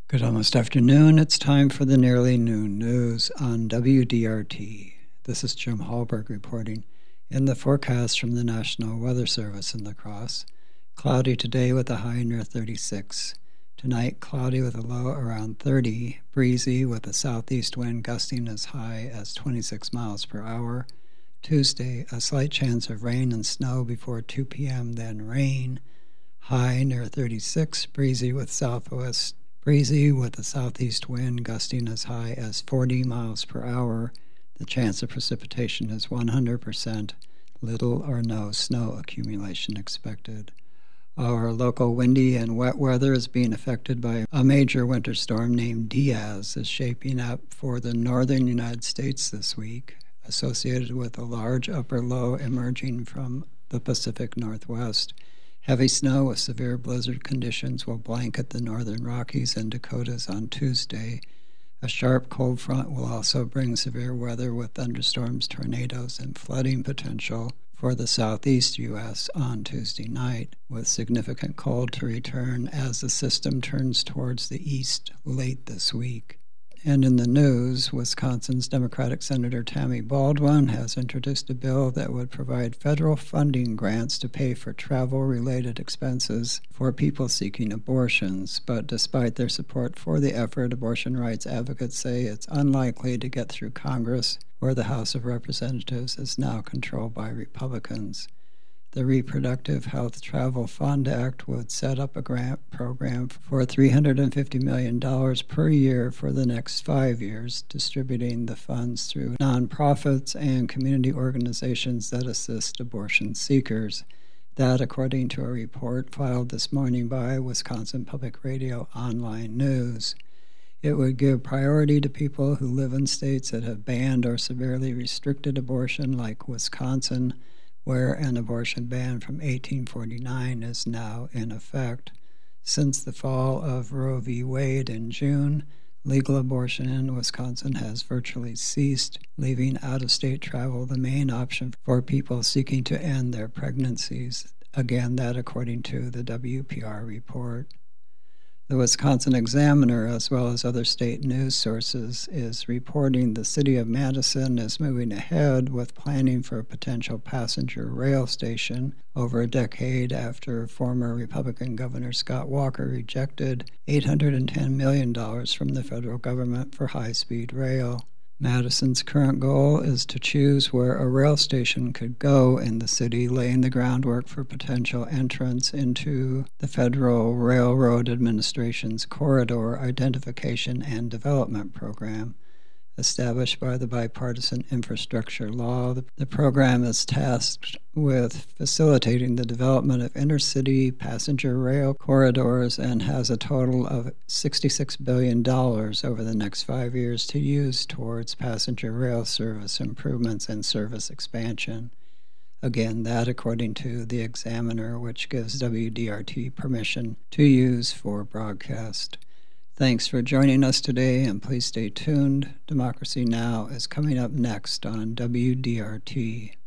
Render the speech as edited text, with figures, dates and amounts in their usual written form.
Good almost afternoon. It's time for the nearly noon news on WDRT. This is Jim Hallberg reporting. In the forecast from the National Weather Service in La Crosse, cloudy today with a high near 36. Tonight, cloudy with a low around 30, breezy with a southeast wind gusting as high as 26 miles per hour. Tuesday, a slight chance of rain and snow before 2 p.m., then rain. High near 36, breezy with a southeast wind gusting as high as 40 miles per hour. The chance of precipitation is 100%. Little or no snow accumulation expected. Our local windy and wet weather is being affected by a major winter storm named Diaz is shaping up for the northern United States this week, associated with a large upper low emerging from the Pacific Northwest. Heavy snow with severe blizzard conditions will blanket the northern Rockies and Dakotas on Tuesday. A sharp cold front will also bring severe weather with thunderstorms, tornadoes, and flooding potential for the southeast U.S. on Tuesday night, with significant cold to return as the system turns towards the east late this week. And in the news, Wisconsin's Democratic Senator Tammy Baldwin has introduced a bill that would provide federal funding grants to pay for travel-related expenses for people seeking abortions. But despite their support for the effort, abortion rights advocates say it's unlikely to get through Congress, where the House of Representatives is now controlled by Republicans. The Reproductive Health Travel Fund Act would set up a grant program for $350 million per year for the next 5 years, distributing the funds through nonprofits and community organizations that assist abortion seekers. That, according to a report filed this morning by Wisconsin Public Radio Online News. It would give priority to people who live in states that have banned or severely restricted abortion, like Wisconsin, where an abortion ban from 1849 is now in effect. Since the fall of Roe v. Wade in June, legal abortion in Wisconsin has virtually ceased, leaving out-of-state travel the main option for people seeking to end their pregnancies. Again, that according to the WPR report. The Wisconsin Examiner, as well as other state news sources, is reporting the city of Madison is moving ahead with planning for a potential passenger rail station over a decade after former Republican Governor Scott Walker rejected $810 million from the federal government for high-speed rail. Madison's current goal is to choose where a rail station could go in the city, laying the groundwork for potential entrance into the Federal Railroad Administration's Corridor Identification and Development Program. Established by the Bipartisan Infrastructure Law, the program is tasked with facilitating the development of intercity passenger rail corridors and has a total of $66 billion over the next 5 years to use towards passenger rail service improvements and service expansion. Again, that according to the Examiner, which gives WDRT permission to use for broadcast. Thanks for joining us today, and please stay tuned. Democracy Now! Is coming up next on WDRT.